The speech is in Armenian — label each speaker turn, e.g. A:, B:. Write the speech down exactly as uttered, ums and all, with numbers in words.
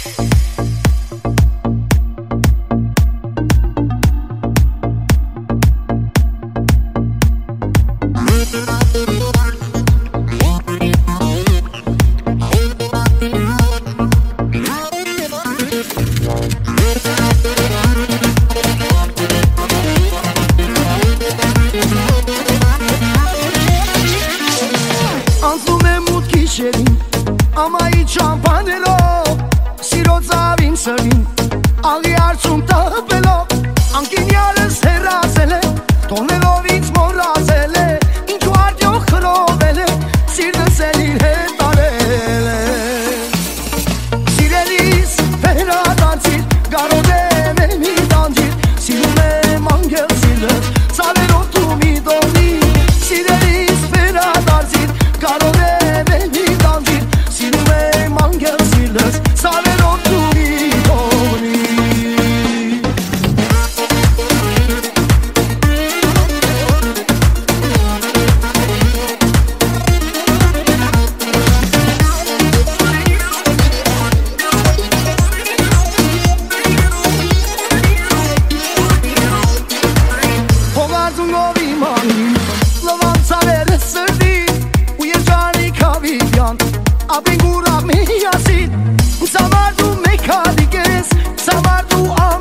A: Ամայի չամպանելով Սիրո ծավին սրին Աղի արցում տապելով Անկինյալս հեռացել է Թողնելով ինձ մոռացել է Ինչու արդյոք խրովել է Սիրտս էլ իր հետ տարել է Սիրելիս վերադարձիր Գարոտ եմ է մի տանջիր Սիրում եմ անգել սիրլս Ծավերով դու մի դողնի Սիրելիս վերադարձիր Գարոտ եմ է մի տանջիր Սիրում եմ անգել սիրլս Ծավերով դու մի դողնի Abin gura mi yasin Samar du mekadikes Samar du am